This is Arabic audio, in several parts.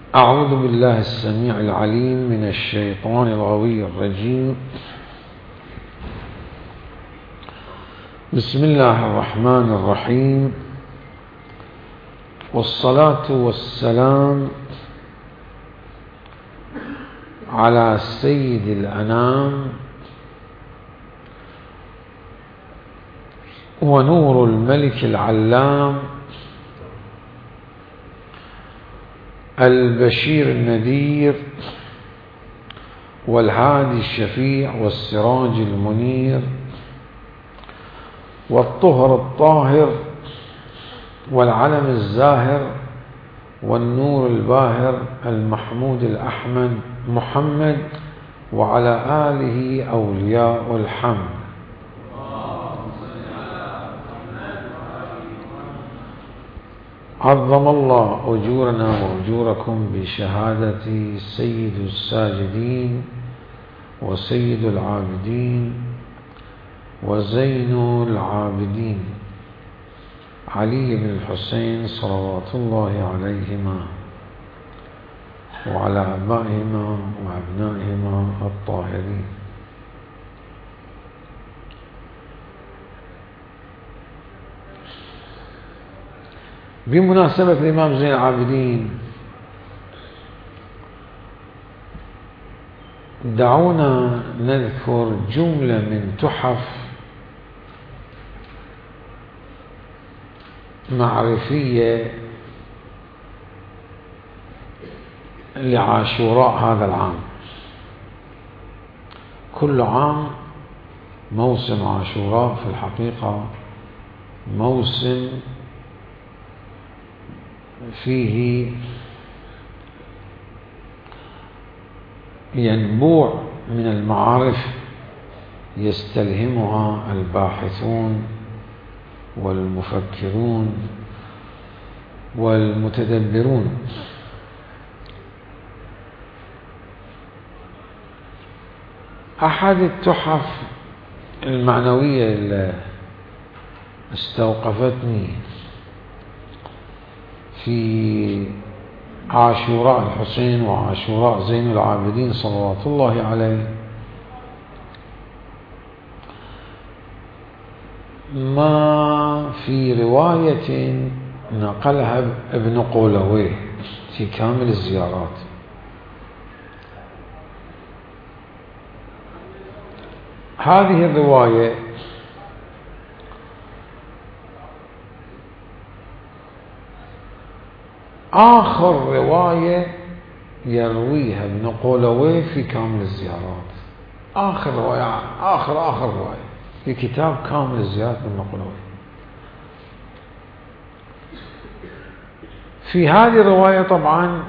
أعوذ بالله السميع العليم من الشيطان الغوي الرجيم. بسم الله الرحمن الرحيم، والصلاة والسلام على سيد الأنام ونور الملك العلام البشير النذير والهادي الشفيع والسراج المنير والطهر الطاهر والعلم الزاهر والنور الباهر المحمود الأحمد محمد وعلى آله أولياء الحمد. عظم الله أجورنا وأجوركم بشهادة سيد الساجدين وسيد العابدين وزين العابدين علي بن الحسين صلوات الله عليهما وعلى آبائهما وأبنائهما الطاهرين. بمناسبة الإمام زين العابدين دعونا نذكر جملة من تحف معرفية لعاشوراء هذا العام. كل عام موسم عاشوراء في الحقيقة موسم فيه ينبوع من المعارف يستلهمها الباحثون والمفكرون والمتدبرون. أحد التحف المعنوية اللي استوقفتني في عاشوراء الحسين وعاشوراء زين العابدين صلوات الله عليه ما في رواية نقلها ابن قولويه في كامل الزيارات. هذه الرواية آخر رواية يرويها ابن قولويه في كامل الزيارات. آخر رواية آخر رواية في كتاب كامل الزيارات ابن قولويه. في هذه الرواية طبعا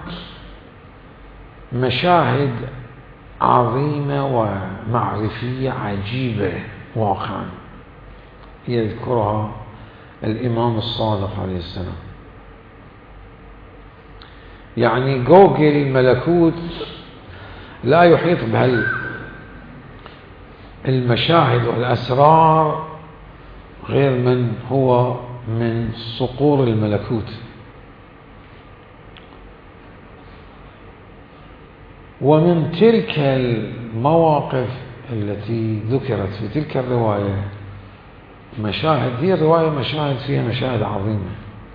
مشاهد عظيمة ومعرفية عجيبة واقعا يذكرها الإمام الصادق عليه السلام. يعني جوجل الملكوت لا يحيط بهالمشاهد والأسرار غير من هو من صقور الملكوت. ومن تلك المواقف التي ذكرت في تلك الرواية مشاهد، هي الرواية مشاهد فيها مشاهد عظيمة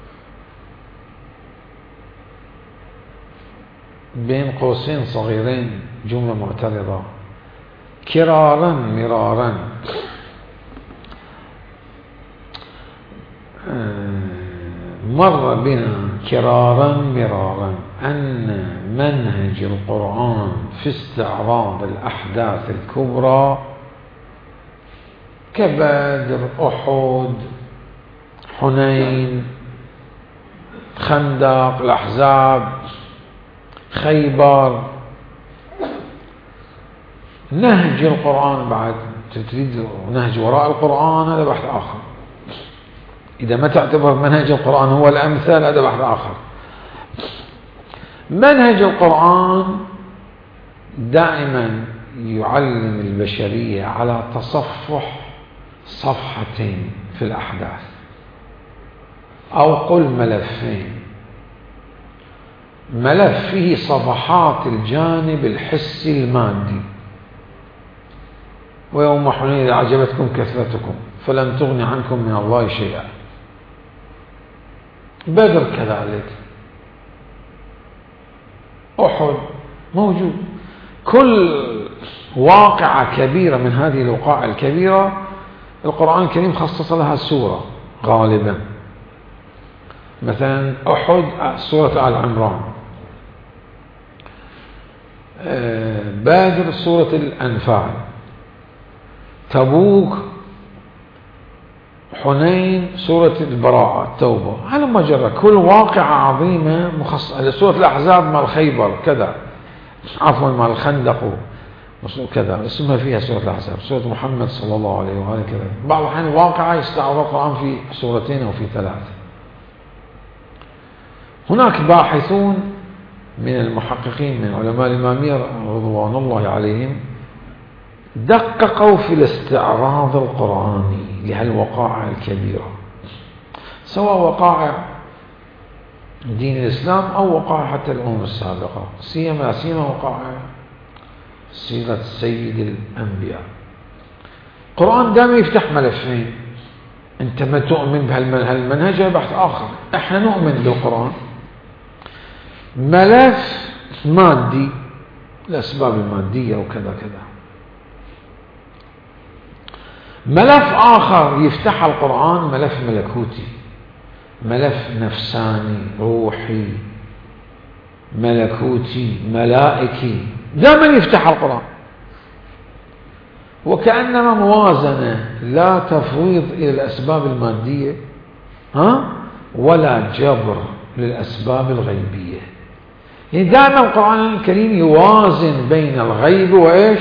بين قوسين صغيرين جملة معترضة: كرارا مرارا مر بنا كرارا مرارا أن منهج القرآن في استعراض الأحداث الكبرى كبدر، أحد، حنين، خندق، الأحزاب، خيبر، نهج القرآن بعد تريد نهج وراء القرآن هذا بحث آخر. إذا ما تعتبر منهج القرآن هو الأمثل هذا بحث آخر. منهج القرآن دائما يعلم البشرية على تصفح صفحتين في الأحداث، أو قل ملفين. ملف فيه صفحات الجانب الحسي المادي. ويوم حنين إذ أعجبتكم كثرتكم فلن تغني عنكم من الله شيئا. بدر كذلك، أحد موجود. كل واقعة كبيرة من هذه الوقائع الكبيرة القرآن الكريم خصص لها سورة غالبا. مثلا أحد سورة آل عمران، بدر سورة الأنفال، تبوك حنين سورة البراءة التوبة. على ما جرى كل واقعة عظيمة مخصصة. سورة الأحزاب مال خيبر كذا، عفوا مال الخندق كذا اسمها فيها سورة الأحزاب. سورة محمد صلى الله عليه وآله كذا. بعض الأحيان واقعة يستعرض القرآن في سورتين أو في ثلاثة. هناك باحثون من المحققين من علماء الإمامية رضوان الله عليهم دققوا في الاستعراض القرآني لهالوقائع الكبيرة، سواء وقائع دين الإسلام أو وقائع حتى الأمم السابقة، سيما وقائع سيرة سيد الأنبياء. القرآن دائما يفتح ملفين. أنت ما تؤمن بهالمنهج بحث آخر. إحنا نؤمن بالقرآن ملف مادي، الأسباب المادية وكذا كذا. ملف آخر يفتح القرآن ملف ملكوتي، ملف نفساني روحي ملكوتي ملائكي، دائما يفتح القرآن. وكأنما موازنة، لا تفويض إلى الأسباب المادية ولا جبر للأسباب الغيبية. يعني دائما القرآن الكريم يوازن بين الغيب وإيش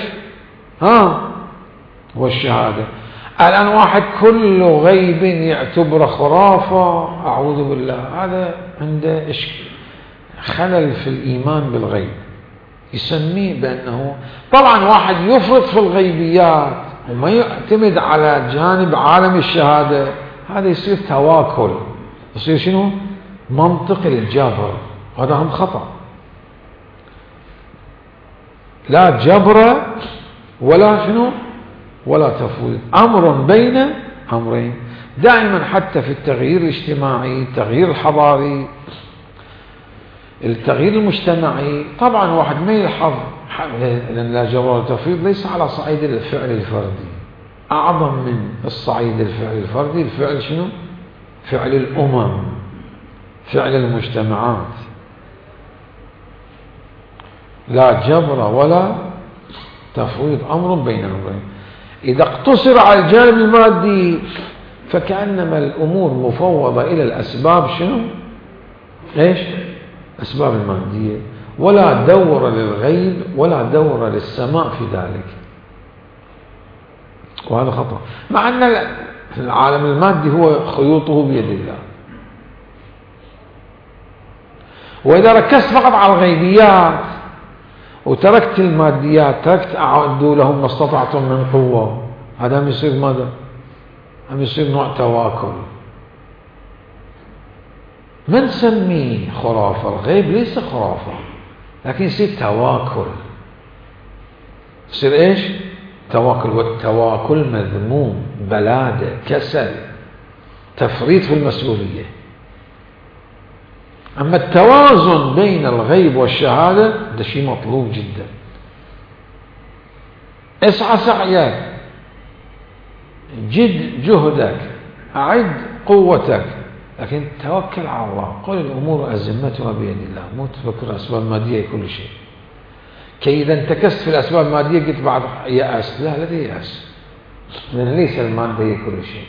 والشهادة. الآن واحد كل غيب يعتبر خرافة، أعوذ بالله، هذا عنده خلل في الإيمان بالغيب، يسميه بأنه طبعا واحد يفرط في الغيبيات وما يعتمد على جانب عالم الشهادة، هذا يصير تواكل، يصير شنو؟ منطق الجبر. هذا هم خطأ. لا جبر ولا شنو ولا تفويض، أمر بين أمرين دائما. حتى في التغيير الاجتماعي، التغيير الحضاري، التغيير المجتمعي، طبعا واحد ما يلحظ لأن لا جبر ولا تفويض ليس على صعيد الفعل الفردي، أعظم من الصعيد الفعل الفردي الفعل شنو؟ فعل الأمم، فعل المجتمعات. لا جبر ولا تفويض، أمر بين أمرين. إذا اقتصر على الجانب المادي فكأنما الأمور مفوضة إلى الأسباب شنو؟ إيش؟ أسباب المادية، ولا دور للغيب ولا دور للسماء في ذلك. وهذا خطأ، مع أن العالم المادي هو خيوطه بيد الله. وإذا ركزت فقط على الغيبيات وتركت الماديات، تركت أعدوا لهم ما استطعتم من قوة، هذا هم يصير ماذا؟ هم يصير نوع تواكل. ما نسميه خرافة، الغيب ليس خرافة، لكن يصير تواكل. يصير إيش؟ تواكل. والتواكل مذموم، بلادة، كسل، تفريط في المسؤولية. أما التوازن بين الغيب والشهادة ده شيء مطلوب جدا. اسعى سعيك، جد جهدك، أعد قوتك، لكن توكل على الله. قل الأمور أزمتها بيد الله، مو تفكر الأسباب المادية كل شيء. كي إذا انتكست في الأسباب المادية قلت بعد يأس، لا تيأس، لأن ليس المادية كل شيء.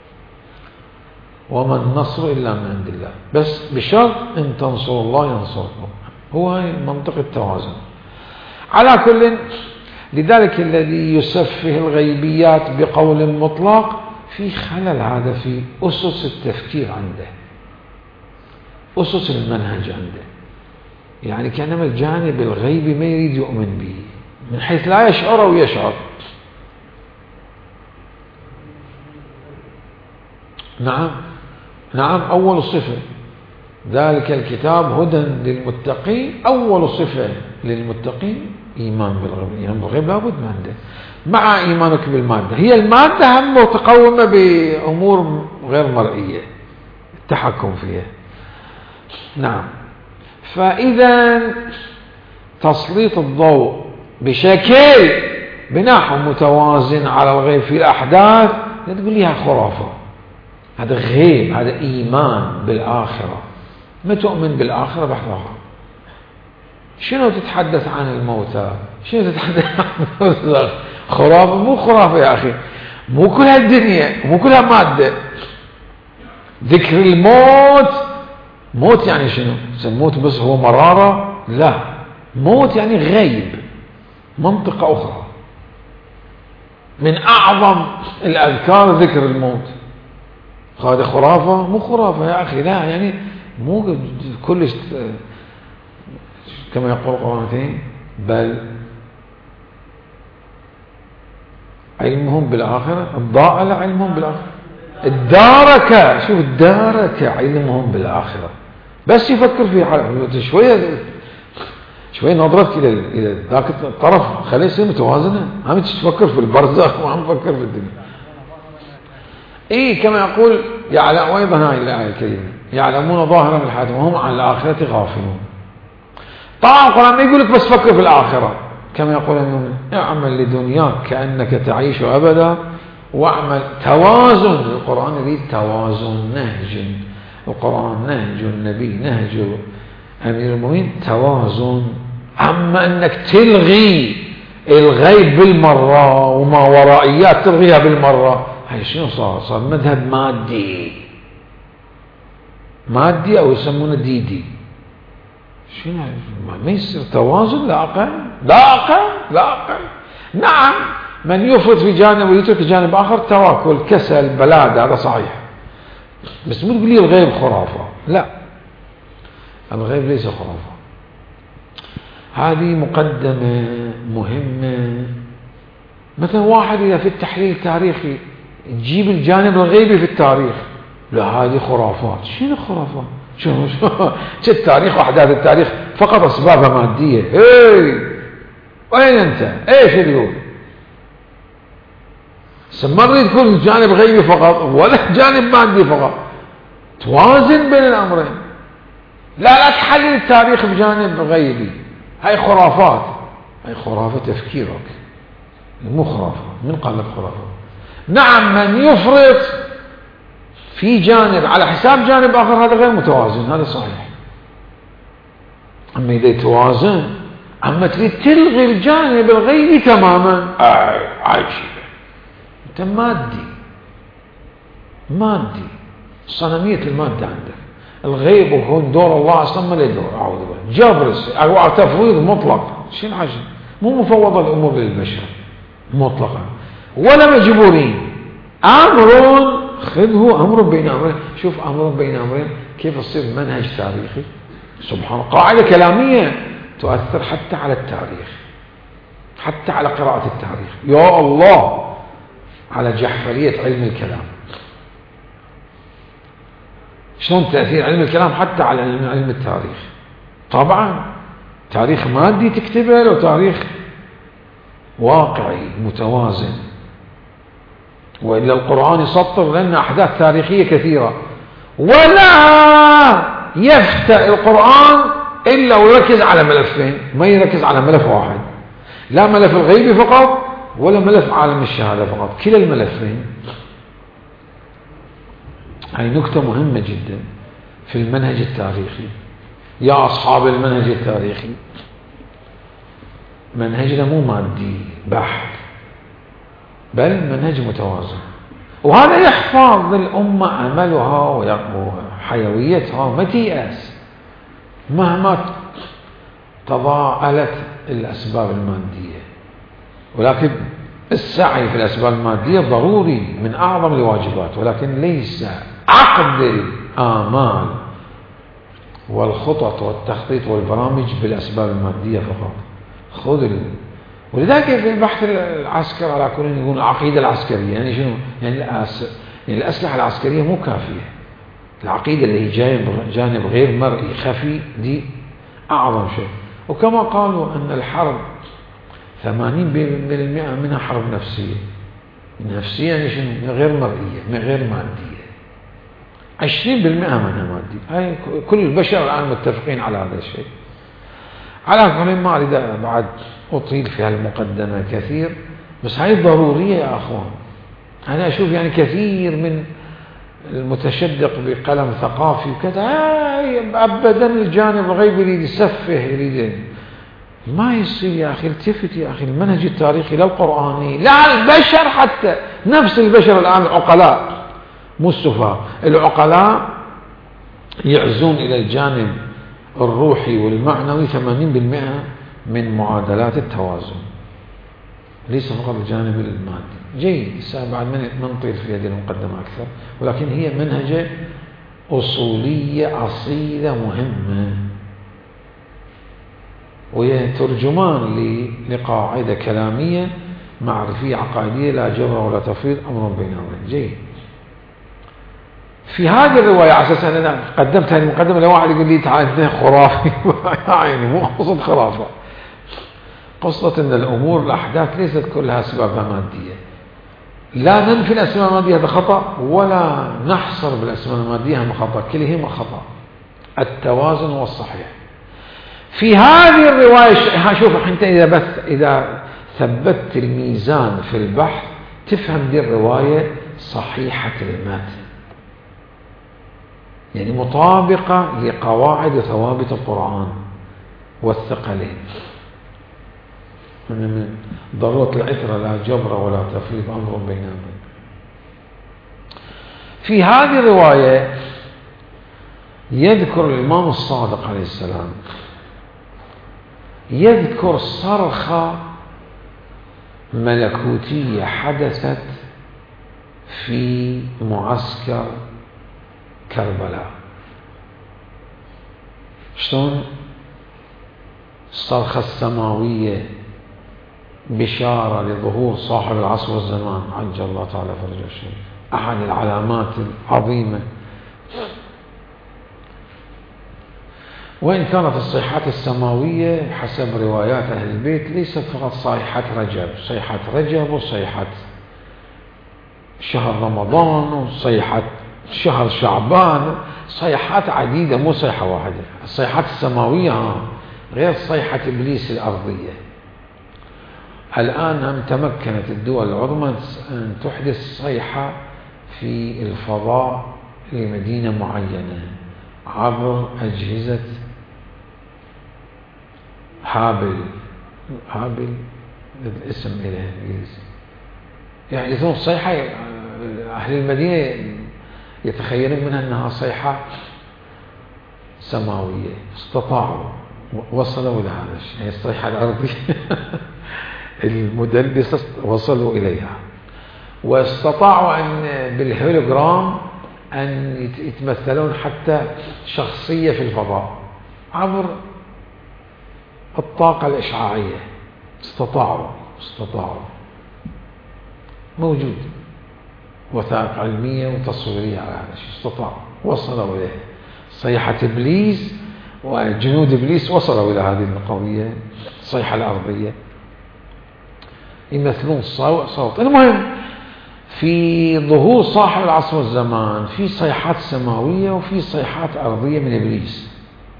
وما النصر إلا من عند الله، بس بشرط إن تنصروا الله ينصركم. هو منطق التوازن. على كل، لذلك الذي يسفه الغيبيات بقول مطلق في خلل، هذا في أسس التفكير عنده، أسس المنهج عنده. يعني كأنما الجانب الغيبي ما يريد يؤمن به، من حيث لا يشعر أو يشعر. نعم أول صفة ذلك الكتاب هدى للمتقين. أول صفة للمتقين إيمان بالغيب. إيمان بالغيب لابد من عنده مع إيمانك بالمادة. هي المادة هم متقومة بأمور غير مرئية التحكم فيها. نعم. فإذا تسليط الضوء بشكل بنحو متوازن على الغيب في الأحداث لا تقول لي خرافة. هذا غيب، هذا إيمان بالآخرة. ما تؤمن بالآخرة بحرها. شنو تتحدث عن الموتى؟ شنو تتحدث عن الموتى؟ خرافة؟ مو خرافة يا أخي، مو كل هالدنيا، مو كلها مادة. ذكر الموت، موت يعني شنو؟ الموت بس هو مرارة؟ لا، موت يعني غيب، منطقة أخرى. من أعظم الأذكار ذكر الموت. هذا خرافة؟ مو خرافة يا أخي، لا يعني مو كلش كما يقول القرآن، بل علمهم بالآخرة. الضاء علمهم بالآخرة. الدارك، شوف الدارك علمهم بالآخرة. بس يفكر في حاله شوية نظرتك إلى ذاك الطرف خليه يصير متوازنة. هم تفكر في البرزخ وهم تفكر في الدنيا. كما يقول وأيضا هاي الآية الكريمة يعلمون ظاهرا من الحياة وهم عن الآخرة غافلون. طبعا القرآن ما يقول لك بس فكر في الآخرة. كما يقول المؤمن اعمل لدنياك كأنك تعيش أبدا واعمل. توازن. القرآن يريد توازن. نهج القرآن، نهج النبي، نهج أمير المؤمنين توازن. أما أنك تلغي الغيب بالمرة وما ورائيات تلغيها بالمرة، هاي شنو صار مذهب مادي أو يسمونه ديدي. شنو ما يصير توازن. لا أقل. نعم، من يفرط في جانب ويترك جانب آخر تواكل، كسل، بلاد، هذا صحيح. بس مو تقول لي الغيب خرافة. لا، الغيب ليس خرافة. هذه مقدمة مهمة. مثلا واحد إذا في التحليل التاريخي تجيب الجانب الغيبي في التاريخ، لا هذه خرافات. شنو خرافات؟ شنو التاريخ وأحداث التاريخ فقط أسبابها مادية. وين أنت؟ إيش اليوم؟ ما نريد تكون جانب غيبي فقط ولا جانب مادي فقط. توازن بين الأمرين. لا تحلل التاريخ بجانب غيبي. هاي خرافات. هاي خرافة تفكيرك، مو خرافة. من قال لك خرافة؟ نعم، من يفرط في جانب على حساب جانب آخر هذا غير متوازن، هذا صحيح. أما إذا يتوازن، أما تريد تلغي الجانب الغيبي تماما، عايشي أنت مادي. صنمية المادة عندك. الغيب وكون دور الله أصلا ما له دور. أعوذ بالله. جبر أو تفويض مطلق. شنو حاجة؟ مو مفوضة الأمور للبشر مطلقا ولا مجبورين. أمر خذه أمر بين أمرين. شوف أمر بين أمرين كيف يصير منهج تاريخي. سبحان الله، قاعدة كلامية تؤثر حتى على التاريخ، حتى على قراءة التاريخ. يا الله، على جحفلية علم الكلام. شلون تأثير علم الكلام حتى على علم التاريخ. طبعا تاريخ مادي تكتبه لو تاريخ واقعي متوازن. وإلا القرآن يسطر لنا أحداث تاريخية كثيرة، ولا يفتأ القرآن إلا ويركز على ملفين. ما يركز على ملف واحد، لا ملف الغيب فقط ولا ملف عالم الشهادة فقط، كلا الملفين. هاي نكتة مهمة جدا في المنهج التاريخي. يا أصحاب المنهج التاريخي، منهجنا مو مادي بحت، بل منهج متوازن. وهذا يحفظ للأمة أملها وحيويتها، ما تيأس مهما تضاءلت الأسباب المادية. ولكن السعي في الأسباب المادية ضروري من أعظم الواجبات، ولكن ليس عقد الآمال والخطط والتخطيط والبرامج بالأسباب المادية فقط. ولذلك في البحث العسكري على كل يقول العقيدة العسكرية يعني شنو؟ يعني الأسلحة العسكرية مو كافية. العقيدة اللي هي جاية بجانب غير مرئي خفي دي أعظم شيء. وكما قالوا أن الحرب 80% منها حرب نفسية. نفسية يعني شنو؟ غير مرئية، غير مادية. 20% منها مادية. هاي كل البشر الآن متفقين على هذا الشيء. على كل ما أريد بعد أطيل في هالمقدمة كثير، بس هاي ضرورية يا أخوان. أنا أشوف يعني كثير من المتشدق بقلم ثقافي وكذا أبدا الجانب الغيبي يريد يسفه، يريد ما يصير يا أخي. التفت يا أخي، المنهج التاريخي لا القرآني لا البشر، حتى نفس البشر الآن العقلاء مو السفهاء، العقلاء يعزون إلى الجانب الروحي والمعنوي 80% من معادلات التوازن، ليس فقط الجانب المادي. جيد، بعد ما نطيل في هذه المقدمة أكثر، ولكن هي منهجة أصولية أصيلة مهمة، وهي ترجمان لقاعدة كلامية معرفية عقائدية لا جبر ولا تفويض، أمر بين أمرين. جيد. في هذه الرواية على أساس أنا قدمت هذه المقدمة لواحد يقول لي تعال أنت خرافي يعني مو قصة خرافة، قصة أن الأمور الأحداث ليست كلها أسبابها مادية. لا ننفي الأسباب المادية هذا خطأ، ولا نحصر بالأسباب المادية هم خطأ، كلهما خطأ. التوازن والصحيح في هذه الرواية. شوف أنت إذا ثبتت الميزان في البحث تفهم دي الرواية صحيحة المتن، يعني مطابقة لقواعد وثوابت القرآن والثقلين. من ضرورة العترة لا جبر ولا تفريط، أمر بين أمرين. في هذه الرواية يذكر الإمام الصادق عليه السلام يذكر صرخة ملكوتية حدثت في معسكر كربلاء. شلون؟ الصرخة السماوية بشارة لظهور صاحب العصر والزمان عجل الله تعالى فرجه الشريف، أحد العلامات العظيمة. وإن كانت الصيحات السماوية حسب روايات أهل البيت ليست فقط صيحة رجب، صيحة رجب وصيحة شهر رمضان وصيحة شهر شعبان، صيحات عديدة مو صيحة واحدة. الصيحات السماوية غير صيحة إبليس الأرضية. الآن هم تمكنت الدول العظمى أن تحدث صيحة في الفضاء لمدينة معينة عبر أجهزة هابل الاسم إليه إنجليزي. يعني يثون صيحة أهل المدينة يتخيلون منها أنها صيحة سماوية. استطاعوا وصلوا إلى هذا الشيء، يعني الصيحة الأرضية المدلسة وصلوا إليها، واستطاعوا أن بالهولوجرام أن يتمثلون حتى شخصية في الفضاء عبر الطاقة الإشعاعية. استطاعوا موجود وثائق علمية وتصويرية على هذا الشيء، استطاعوا وصلوا إليه. صيحة إبليس وجنود إبليس وصلوا إلى هذه القوية الصيحة الأرضية، يمثلون صوت. المهم في ظهور صاحب العصر والزمان في صيحات سماوية وفي صيحات أرضية من إبليس،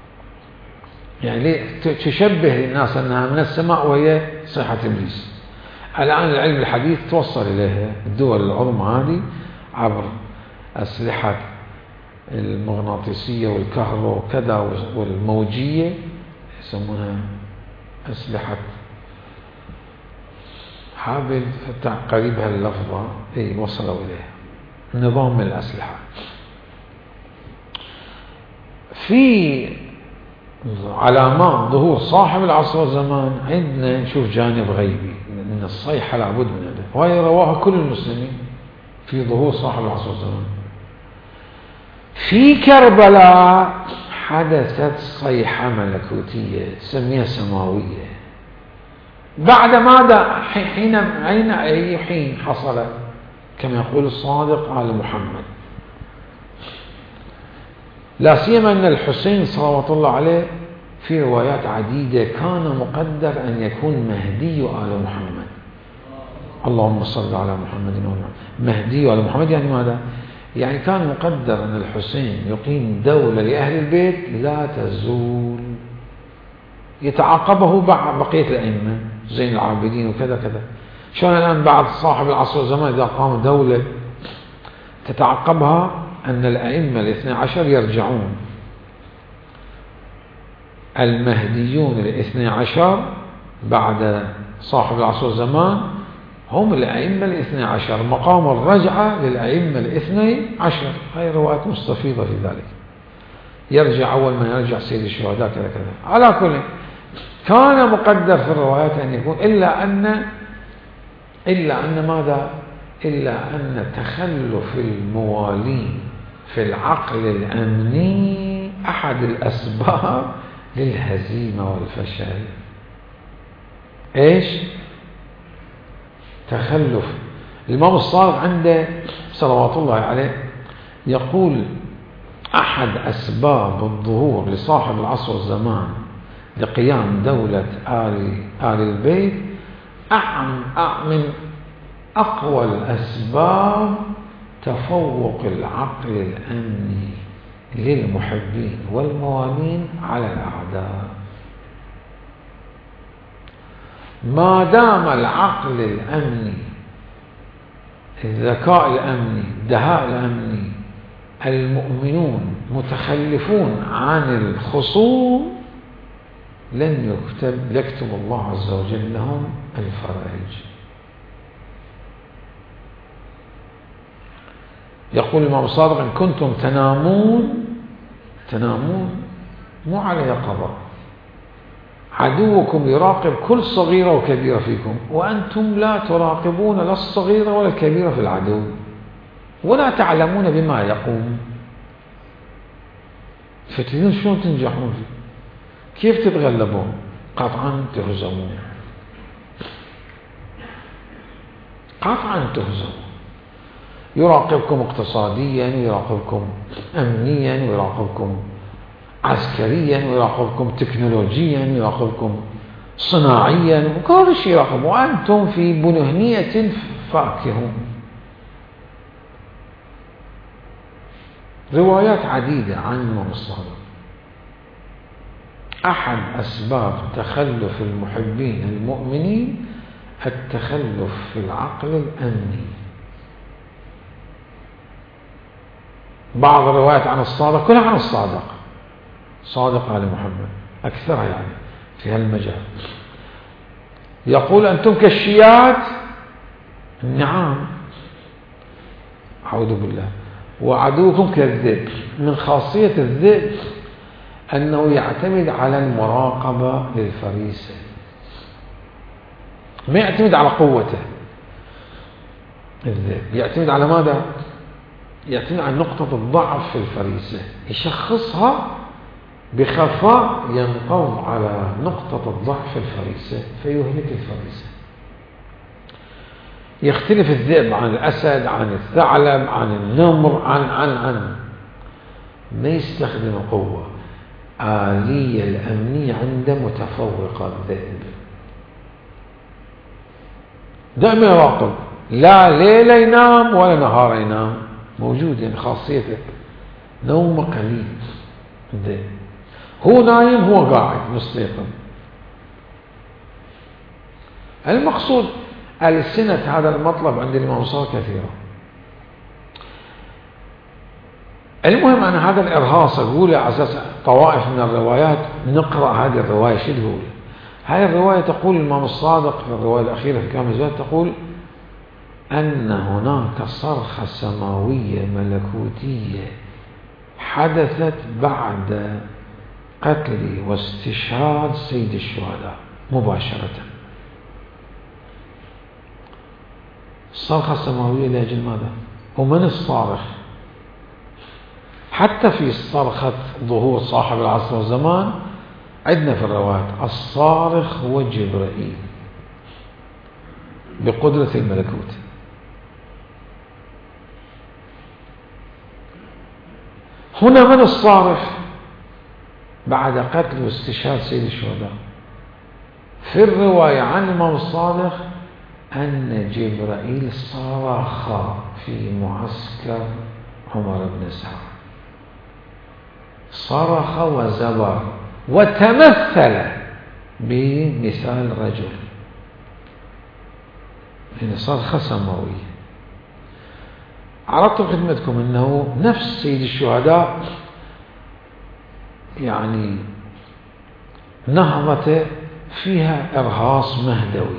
يعني تشبه الناس أنها من السماء وهي صيحة إبليس. الآن العلم الحديث توصل إليها الدول العظمى هذه عبر أسلحة المغناطيسية والكهرباء وكذا والموجية، يسمونها أسلحة هابل قريبها اللفظة وصلوا إليها نظام من الأسلحة. في علامات ظهور صاحب العصر والزمان عندنا نشوف جانب غيبي من الصيحة لابد من هذا، وهي رواها كل المسلمين في ظهور صاحب العصر والزمان. في كربلاء حدثت صيحة ملكوتية سميها سماوية. بعد ماذا؟ حين حصل كما يقول الصادق آل محمد. لا سيما أن الحسين صلوات الله عليه في روايات عديدة كان مقدر أن يكون مهدي آل محمد. اللهم صل على محمد وعلى مهدي آل محمد. يعني ماذا؟ يعني كان مقدر أن الحسين يقيم دولة لأهل البيت لا تزول، يتعاقبه بقية الأئمة زين العابدين وكذا كذا. شلون الآن بعد صاحب العصر والزمان إذا قام دولة تتعقبها أن الأئمة الاثنى عشر يرجعون، المهديون الاثنى عشر بعد صاحب العصر والزمان هم الأئمة الاثنى عشر، مقام الرجعة للأئمة الاثنى عشر. هاي روايات مستفيضة في ذلك. يرجع أول ما يرجع سيد الشهداء كذا كذا. على كل كان مقدر في الروايات أن يكون إلا أن ماذا؟ إلا أن تخلف الموالين في العقل الأمني أحد الأسباب للهزيمة والفشل. إيش؟ تخلف. الإمام الصادق عنده صلوات الله عليه يقول أحد أسباب الظهور لصاحب العصر والزمان لقيام دولة آل البيت من أقوى الأسباب تفوق العقل الأمني للمحبين والموالين على الأعداء. ما دام العقل الأمني، الذكاء الأمني، الدهاء الأمني، المؤمنون متخلفون عن الخصوم، لن يكتب الله عز وجل لهم الفرج. يقول الإمام الصادق: إن كنتم تنامون مو على يقظة، عدوكم يراقب كل صغيرة وكبيرة فيكم، وأنتم لا تراقبون لا الصغيرة ولا الكبيرة في العدو، ولا تعلمون بما يقوم. فتريدون شلون تنجحون فيه؟ كيف تتغلبون؟ قطعا تهزمون، قطعا تهزمون. يراقبكم اقتصاديا، ويراقبكم أمنيا، ويراقبكم عسكريا، ويراقبكم تكنولوجيا، ويراقبكم صناعيا، وكل شيء يراقب، وأنتم في بنهنية فاكهون. روايات عديدة عن الإمام الصادق. أحد أسباب تخلف المحبين المؤمنين التخلف في العقل الأمني. بعض الروايات عن الصادق كلها عن الصادق، صادق آل محمد أكثرها يعني في هالمجال. يقول: أنتم كالشيات. نعم، أعوذ بالله. وعدوكم كالذئب. من خاصية الذئب أنه يعتمد على المراقبة للفريسة، ما يعتمد على قوته. الذئب يعتمد على ماذا؟ يعتمد على نقطة الضعف في الفريسة، يشخصها بخفاء، ينقض على نقطة الضعف في الفريسة فيهلك الفريسة. يختلف الذئب عن الأسد، عن الثعلب، عن النمر، عن ما يستخدم قوة. آلية الأمنية عنده متفوقة. الذئب دائما يراقب، لا ليل ينام ولا نهار ينام، موجود. يعني خاصيته نوم قليل. الذئب هو نايم هو قاعد مستيقظ. المقصود ألسنة هذا المطلب عند الإمام الصادق كثيرة. المهم أن هذا الإرهاص أقول على أساس طوائف من الروايات نقرأ هذه الرواية. شو تقول؟ هذه الرواية تقول الإمام الصادق في الرواية الأخيرة في كامل الزواج تقول أن هناك صرخة سماوية ملكوتية حدثت بعد قتل واستشهاد سيد الشهداء مباشرة. الصرخة السماوية لأجل ماذا؟ ومن الصارخ؟ حتى في صرخة ظهور صاحب العصر والزمان عندنا في الروايات الصارخ هو جبرائيل بقدرة الملكوت. هنا من الصارخ بعد قتل واستشهاد سيد الشهداء؟ في الرواية عن الإمام الصادق أن جبرائيل صرخ في معسكر عمر بن سعد، صرخ وزبر وتمثل بمثال رجل، يعني صرخة سماوية. عرضت خدمتكم أنه نفس سيد الشهداء يعني نهضته فيها إرهاص مهدوي،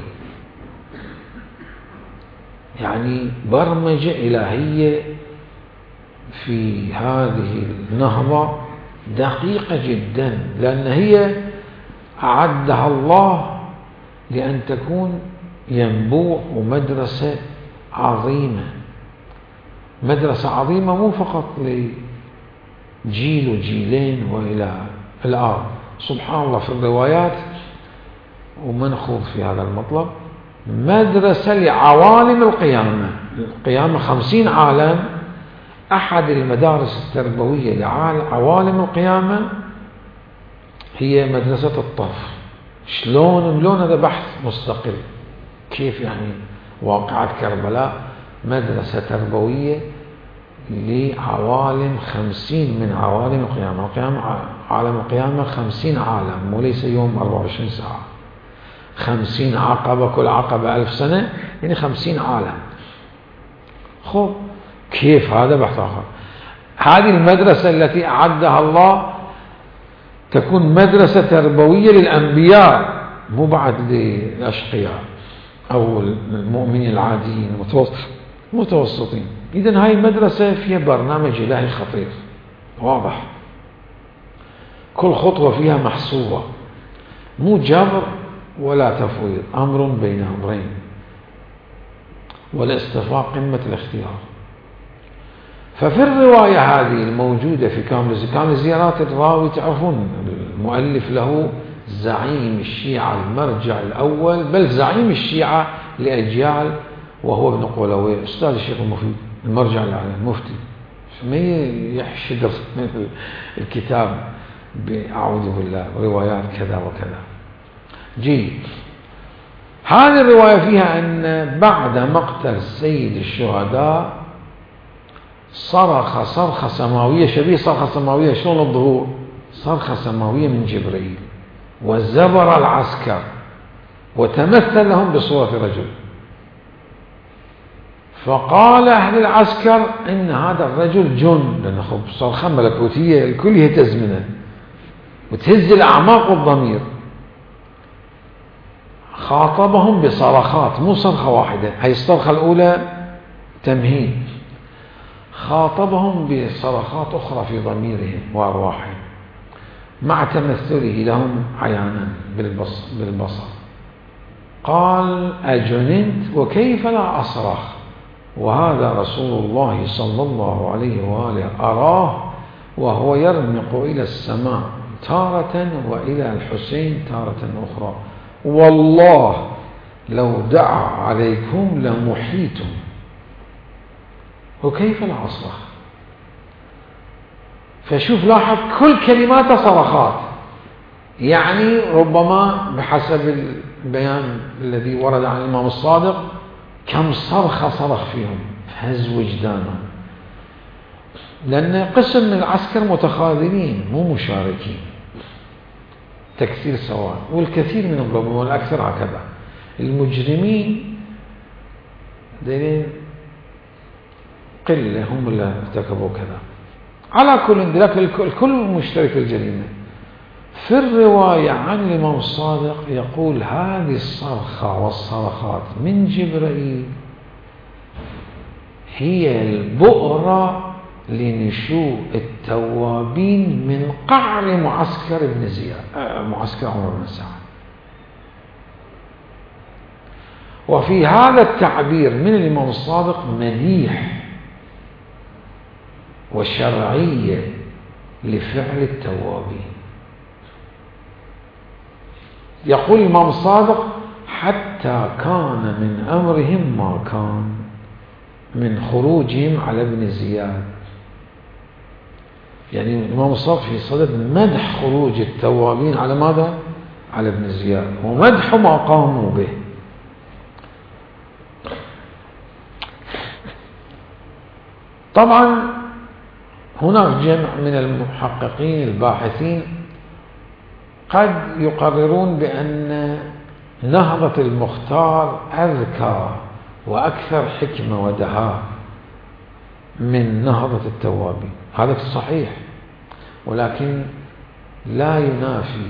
يعني برمجة إلهية في هذه النهضة دقيقة جدا، لأن هي أعدها الله لأن تكون ينبوع ومدرسة عظيمة، مدرسة عظيمة مو فقط لجيل وجيلين وإلى الآن. سبحان الله في الروايات ومنخوض في هذا المطلب، مدرسة لعوالم القيامة. القيامة 50 عالم، أحد المدارس التربوية لعوالم القيامة هي مدرسة الطف. شلون هذا بحث مستقل، كيف يعني واقعة كربلاء مدرسة تربوية لعوالم 50 من عوالم القيامة. عالم القيامة 50 عالم، وليس يوم 24 ساعة، 50 عقبة، كل عقبة 1000 سنة، يعني 50 عالم. خب كيف هذا بحث آخر. هذه المدرسة التي أعدها الله تكون مدرسة تربوية للأنبياء، مو بعد للأشقياء أو المؤمنين العاديين متوسطين. إذن هاي المدرسة فيها برنامج إلهي خطير واضح، كل خطوة فيها محسوبة، مو جبر ولا تفويض، أمر بين أمرين، والاصطفاء قمة الاختيار. ففي الرواية هذه الموجودة في كامل الزيارات، الراوي تعرفون المؤلف له زعيم الشيعة المرجع الأول، بل زعيم الشيعة لأجيال، وهو ابن قولوي أستاذ الشيخ المفيد، المرجع الأعلى المفتي. ما يحشد الكتاب بأعوذ بالله روايات كذا وكذا. هذه الرواية فيها أن بعد مقتل سيد الشهداء صرخ صرخة سماوية، شبيه صرخة سماوية. شلون الظهور؟ صرخة سماوية من جبريل، وزبر العسكر وتمثل لهم بصورة رجل. فقال أهل العسكر إن هذا الرجل جن، لأن صرخة ملكوتية الكل يهتز منها وتهز الأعماق والضمير. خاطبهم بصرخات، مو صرخة واحدة، هي الصرخة الأولى تمهيد، خاطبهم بصرخات أخرى في ضميرهم وأرواحهم مع تمثله لهم عيانا بالبصر. قال أجننت وكيف لا أصرخ وهذا رسول الله صلى الله عليه وآله أراه وهو يرمق إلى السماء تارة وإلى الحسين تارة أخرى، والله لو دعا عليكم لمحيتم وكيف لا أصرخ. فشوف لاحظ كل كلمات صرخات، يعني ربما بحسب البيان الذي ورد عن الإمام الصادق كم صرخة صرخ فيهم، هز وجدانهم، لأن قسم من العسكر متخاذلين مو مشاركين، تكثير سواء، والكثير منهم ربما والأكثر هكذا. المجرمين دليل قلة هم اللي ارتكبوا كذا. على كل ذلك الكل مشترك في الجريمة. في الرواية عن الإمام الصادق يقول هذه الصرخة والصرخات من جبرائيل هي البؤرة لنشوء التوابين من قعر معسكر ابن زياد، معسكر عمر بن سعد. وفي هذا التعبير من الإمام الصادق مديح وشرعية لفعل التوابين. يقول الإمام الصادق حتى كان من أمرهم ما كان من خروجهم على ابن زياد يعني الإمام الصادق في صدد مدح خروج التوابين على ماذا؟ على ابن زياد، ومدح ما قاموا به. طبعا هناك جمع من المحققين الباحثين قد يقررون بأن نهضة المختار أذكى وأكثر حكمة ودهاء من نهضة التوابين، هذا في الصحيح، ولكن لا ينافي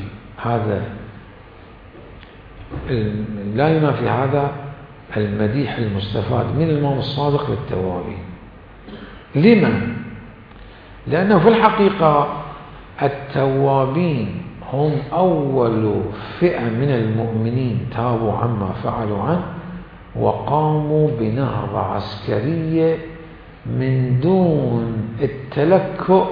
هذا المديح المستفاد من الإمام الصادق للتوابين. لما؟ لأنه في الحقيقة التوابين هم أول فئة من المؤمنين تابوا عما فعلوا عنه وقاموا بنهضة عسكرية من دون التلكؤ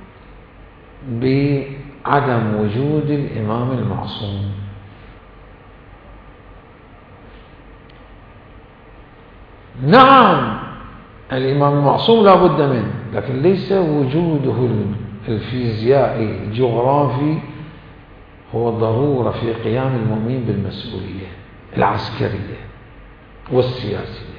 بعدم وجود الإمام المعصوم. نعم الإمام المعصوم لا بد منه، لكن ليس وجوده الفيزيائي الجغرافي هو ضرورة في قيام المؤمنين بالمسؤولية العسكرية والسياسية.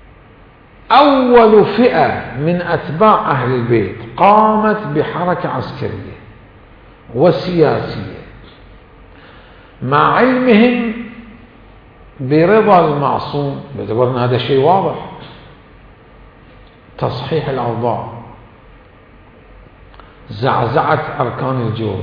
أول فئة من أتباع أهل البيت قامت بحركة عسكرية وسياسية مع علمهم برضا المعصوم، باعتبار هذا شيء واضح، تصحيح الأوضاع، زعزعة أركان الجور.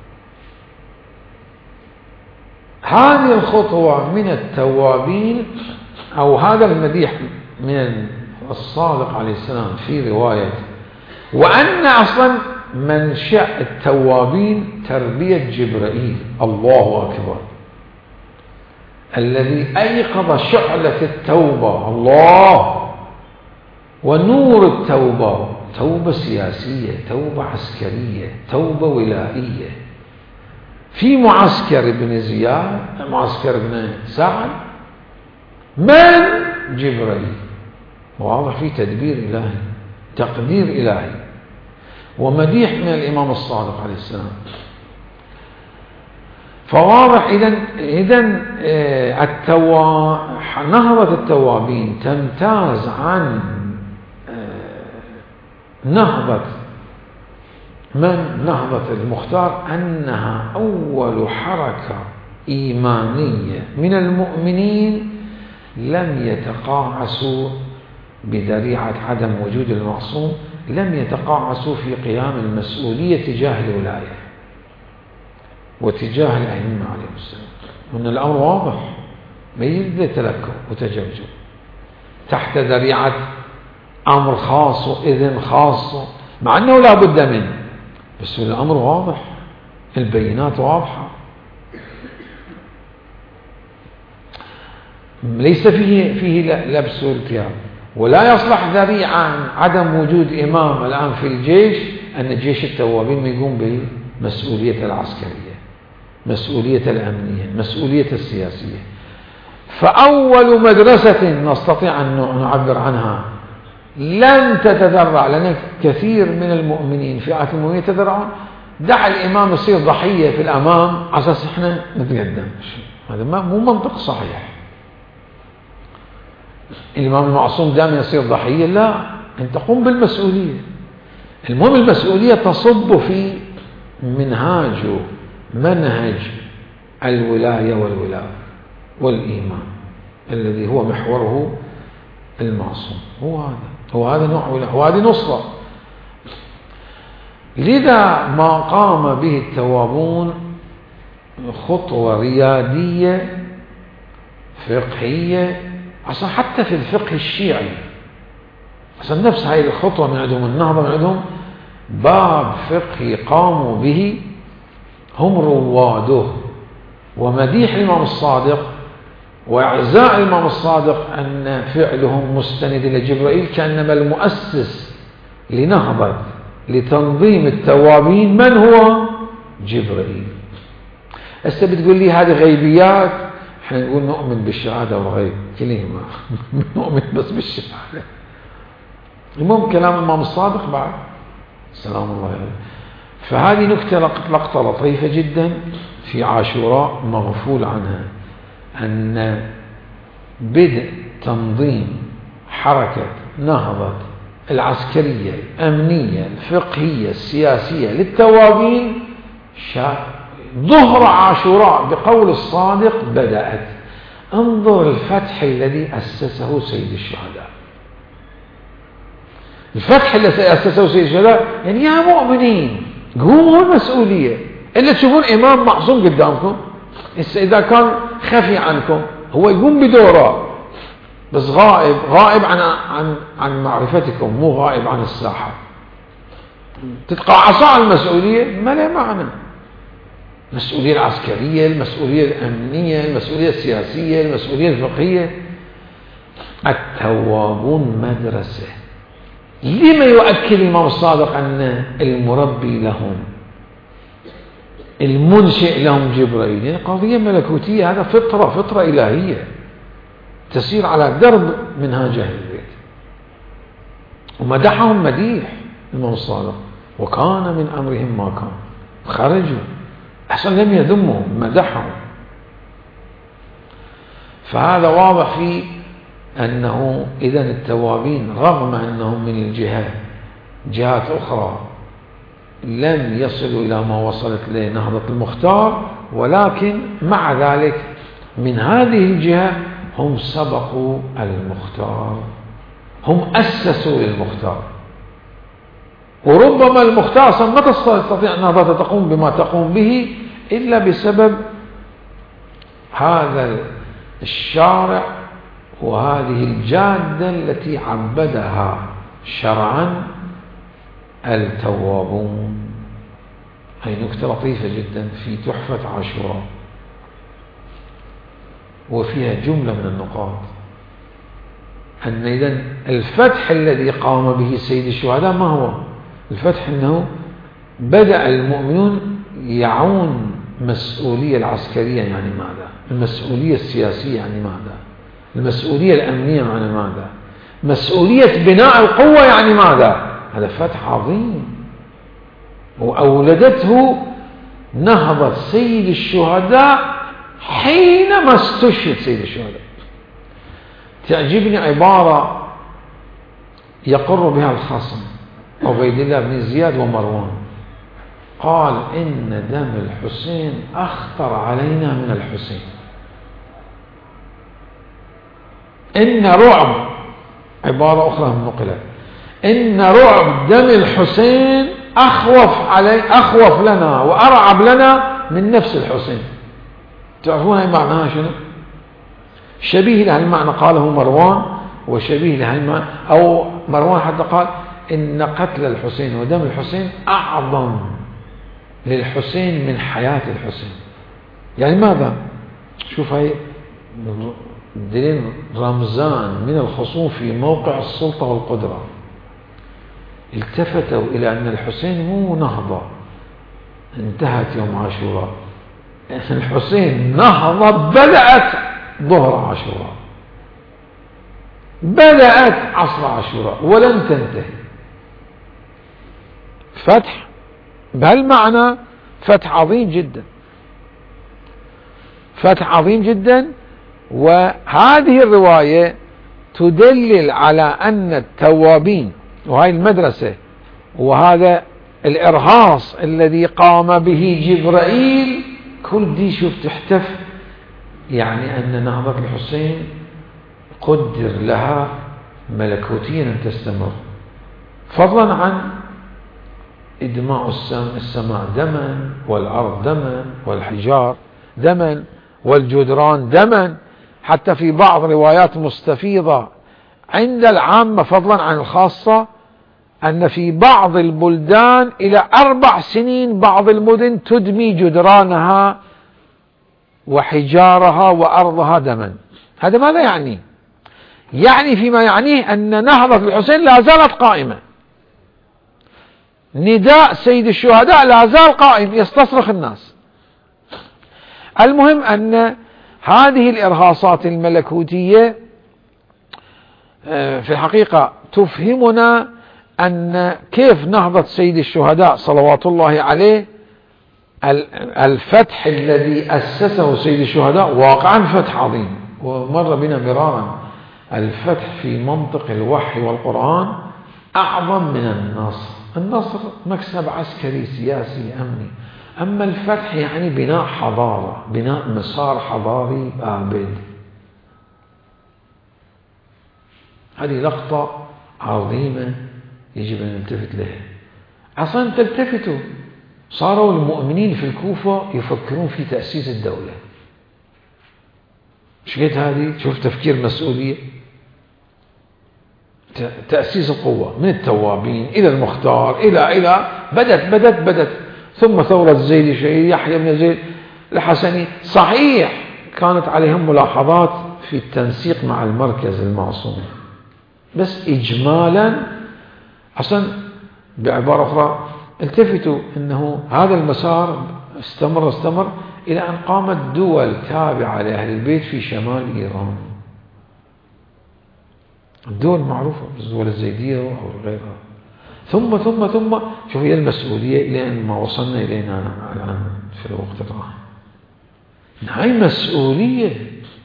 هذه الخطوة من التوابين أو هذا المديح من الصادق عليه السلام في رواية، وأن أصلا منشأ التوابين تربية جبرائيل، الله أكبر، الذي أيقظ شعلة التوبة، الله، ونور التوبة، توبة سياسية، توبة عسكرية، توبة ولائية. في معسكر ابن زياد، معسكر ابن سعد، من؟ جبرائيل. واضح في تدبير إلهي، تقدير إلهي، ومديح من الإمام الصادق عليه السلام. فواضح إذن نهضة التوابين تمتاز عن نهضة المختار أنها أول حركة إيمانية من المؤمنين لم يتقاعسوا بذريعة عدم وجود المعصوم، لم يتقاعسوا في قيام المسؤولية تجاه الولاية وتجاه الأئمة عليهم السلام، وأن الأمر واضح ما يجد تلكؤ وتجوز تحت ذريعة أمر خاص وإذن خاص، مع أنه لا بد منه، بس الأمر واضح، البينات واضحة، ليس فيه لبس والتياب. ولا يصلح ذريعة عدم وجود إمام الآن في الجيش أن جيش التوابين ما يقوم بمسؤولية العسكرية، مسؤولية الأمنية، مسؤولية السياسية. فأول مدرسة نستطيع أن نعبر عنها لن تتذرع، لأن كثير من المؤمنين فئات المؤمنين يتذرعون، دع الإمام يصير ضحية في الأمام على أساس إحنا نتقدم. هذا مو منطق صحيح. الإمام المعصوم دائما يصير ضحية؟ لا، أنت قم بالمسؤولية. المهم المسؤولية تصب في منهج الولاية والولاء والإيمان الذي هو محوره المعصوم. هو هذا نوع ولاء، وهذه نصرة. لذا ما قام به التوابون خطوة ريادية فقهية، عشان حتى في الفقه الشيعي عشان نفس هاي الخطوة من عندهم، النهضة من عندهم، باب فقهي قاموا به هم رواده، ومديح الإمام الصادق وإعزاء الإمام الصادق أن فعلهم مستند إلى جبرائيل، كأنما المؤسس لنهضة لتنظيم التوابين من هو؟ جبرائيل. هسه بتقول لي هذه غيبيات، احنا نقول نؤمن بالشهادة والغيب كليهما نؤمن بس بالشهادة. المهم كلام الإمام الصادق بعد سلام الله عليه. فهذه نكتة لقطة لطيفة جدا في عاشوراء مغفول عنها، أن بدء تنظيم حركة نهضة العسكرية الأمنية الفقهية السياسية للتوابين ظهر عاشوراء بقول الصادق بدأت. انظر الفتح الذي أسسه سيد الشهداء، الفتح الذي أسسه سيد الشهداء، يعني يا مؤمنين قوموا المسؤولية. إلا تشوفون إمام معصوم قدامكم، إذا كان خفي عنكم هو يقوم بدوره، بس غائب عن معرفتكم، مو غائب عن الساحة. تتقاعسوا عن المسؤولية ما له معنى. المسؤولية العسكرية، المسؤولية الأمنية، المسؤولية السياسية، المسؤولية الفقهية. التوابون مدرسة. لما يؤكد الإمام الصادق أن المربي لهم المنشئ لهم جبرائيل؟ يعني قضية ملكوتية، هذا فطرة إلهية تسير على درب منهاج أهل البيت. ومدحهم مديح الإمام الصادق، وكان من أمرهم ما كان، خرجوا أصلا لم يذمهم، مدحهم. فهذا واضح في أنه إذن التوابين رغم أنهم من جهات أخرى لم يصلوا إلى ما وصلت إليه نهضة المختار، ولكن مع ذلك من هذه الجهة هم سبقوا المختار، هم أسسوا للمختار. وربما المختار ما تستطيع النهضة تقوم بما تقوم به إلا بسبب هذا الشارع وهذه الجادة التي عبدها شرعا التوابون. هي نكتة لطيفة جدا في تحفة عاشوراء، وفيها جملة من النقاط. أن إذن الفتح الذي قام به سيد الشهداء ما هو الفتح؟ أنه بدأ المؤمنون يعون المسؤولية العسكرية، يعني ماذا؟ المسؤولية السياسية، يعني ماذا؟ المسؤولية الأمنية، يعني ماذا؟ مسؤولية بناء القوة، يعني ماذا؟ هذا فتح عظيم، وأولدته نهضة سيد الشهداء حينما استشهد سيد الشهداء. تعجبني عبارة يقر بها الخصم عبيد الله بن زياد ومروان، قال: إن دم الحسين أخطر علينا من الحسين. إن رعب، عبارة أخرى نقلت، إن رعب دم الحسين أخوف لنا وأرعب لنا من نفس الحسين. تعرفون هاي معناها شنو؟ شبيه لها المعنى قاله مروان، وشبيه لها المعنى، أو مروان حتى قال إن قتل الحسين ودم الحسين أعظم للحسين من حياة الحسين. يعني ماذا؟ شوف هاي دليل رمزان من الخصوم في موقع السلطة والقدرة. التفتوا إلى أن الحسين مو نهضة انتهت يوم عاشوراء، الحسين نهضة بدأت ظهر عاشوراء، بدأت عصر عاشوراء ولن تنتهي. فتح بهالمعنى فتح عظيم جدا، فتح عظيم جدا. وهذه الرواية تدلل على أن التوابين وهي المدرسة وهذا الإرهاص الذي قام به جبرائيل كل دي شوف تحتف، يعني أن نهضة الحسين قدر لها ملكوتيا أن تستمر، فضلا عن إدماء السماء دما والأرض دما والحجار دما والجدران دما، حتى في بعض روايات مستفيضة عند العامة فضلا عن الخاصة أن في بعض البلدان إلى 4 سنين بعض المدن تدمي جدرانها وحجارها وأرضها دما. هذا ماذا يعني؟ يعني فيما يعنيه أن نهضة الحسين لا زالت قائمة، نداء سيد الشهداء لا زال قائم يستصرخ الناس. المهم أن هذه الإرهاصات الملكوتية في الحقيقة تفهمنا أن كيف نهضة سيد الشهداء صلوات الله عليه، الفتح الذي أسسه سيد الشهداء واقعا فتح عظيم، ومر بنا مرارا. الفتح في منطق الوحي والقرآن أعظم من النصر. النصر مكسب عسكري سياسي أمني، أما الفتح يعني بناء حضارة، بناء مسار حضاري آبد. هذه لقطة عظيمة يجب أن نلتفت لها. أصلا تلتفتوا، صاروا المؤمنين في الكوفة يفكرون في تأسيس الدولة. مش قلت هذه؟ شوف تفكير مسؤولية. تأسيس القوة من التوابين إلى المختار إلى بدت ثم ثورة زيد شهيد يحيى بن زيد الحسني. صحيح كانت عليهم ملاحظات في التنسيق مع المركز المعصوم، بس إجمالا أصلا بعبارة أخرى التفتوا أنه هذا المسار استمر إلى أن قامت دول تابعة لأهل البيت في شمال إيران، الدول معروفة، الدول الزيدية أو غيرها. ثم شوف هي المسؤولية إلى أن ما وصلنا إلينا الآن في الوقت الراهن. هاي مسؤولية.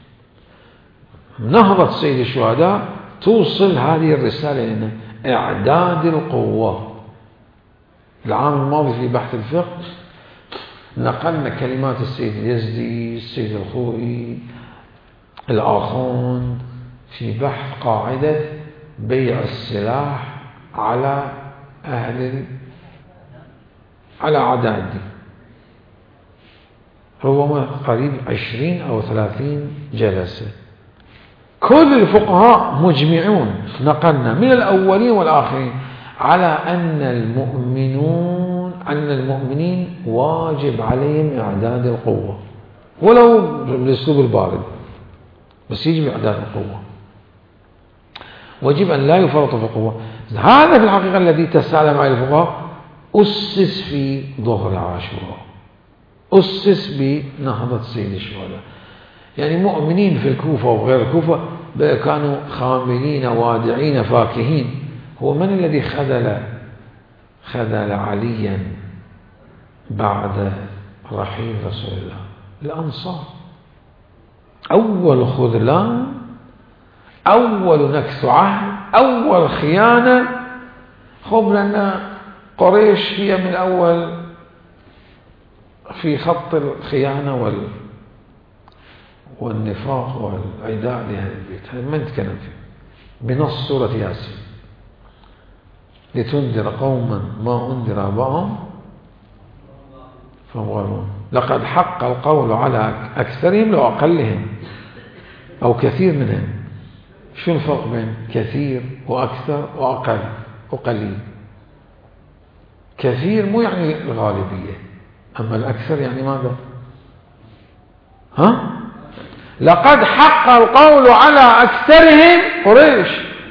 نهضة سيد الشهداء توصل هذه الرسالة لنا، إعداد القوة. العام الماضي في بحث الفقه نقلنا كلمات السيد اليزدي، السيد الخوئي، الآخوند في بحث قاعدة بيع السلاح على أعداء الدين. ربما قريب 20 أو 30 جلسة، كل الفقهاء مجمعون، نقلنا من الأولين والآخرين على أن المؤمنين واجب عليهم إعداد القوة، ولو بالأسلوب البارد، بس يجب إعداد القوة. ويجب أن لا يفرطوا في القوة. هذا في الحقيقة الذي تساءل معي الفقهاء أسس في ظهر عاشوراء، أسس بنهضة سيد الشهداء. يعني مؤمنين في الكوفة وغير الكوفة كانوا خاملين وادعين فاكهين. هو من الذي خذل عليا بعد رحيل رسول الله؟ الأنصار. أول خذلان، أول نكث عهد، أول خيانة. خب لأن قريش هي من أول في خط الخيانة والنفاق والعداء لهذا البيت. هذا ما نتكلم فيه بنص سورة ياسين، لتنذر قوما ما أنذر آباؤهم فهم غافلون. لقد حق القول على أكثرهم لو أقلهم أو كثير منهم. شو الفرق بين كثير وأكثر وأقل وقليل؟ كثير مو يعني الغالبية، أما الأكثر يعني ماذا؟ لقد حق القول على أكثرهم قريش،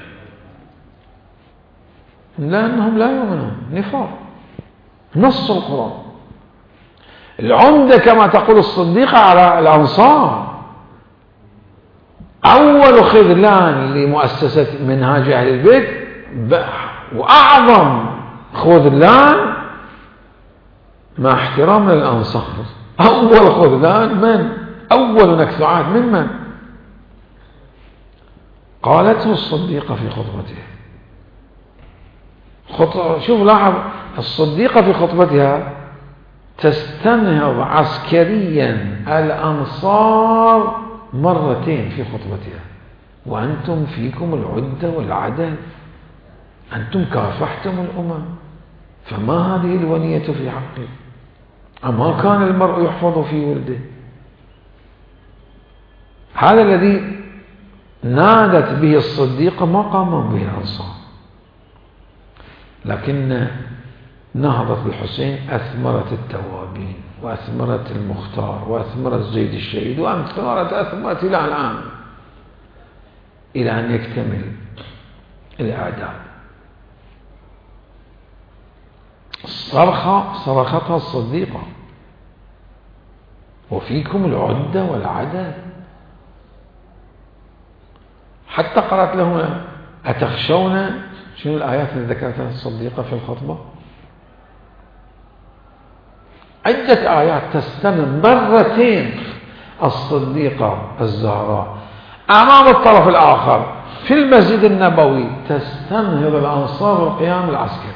لأنهم لا يؤمنون، نفاق. نص القرآن. العمدة كما تقول الصديقة على الأنصار. أول خذلان لمؤسسة منهاج أهل البيت، وأعظم خذلان مع احترام للأنصار. أول خذلان من؟ أول نكث عهد من؟ قالته الصديقة في خطبتها. شوف لاحظ، الصديقة في خطبتها تستنهض عسكريا الأنصار مرتين في خطبتها. وأنتم فيكم العدة والعدل، أنتم كافحتم الأمم، فما هذه الونية في حقه؟ أما كان المرء يحفظ في ولده. هذا الذي نادت به الصديقة ما قام به الأنصار. لكن نهضة الحسين أثمرت التوابين، وأثمرت المختار، وأثمرت زيد الشهيد، أثمرت إلى الآن، إلى أن يكتمل الأعداء. صرختها الصديقة: وفيكم العدة والعدد. حتى قالت لهم: أتخشون شنو الآيات اللي ذكرتها الصديقة في الخطبة؟ عدة آيات تستند مرتين الصديقة الزهراء أمام الطرف الآخر في المسجد النبوي تستنهض الأنصار والقيام العسكري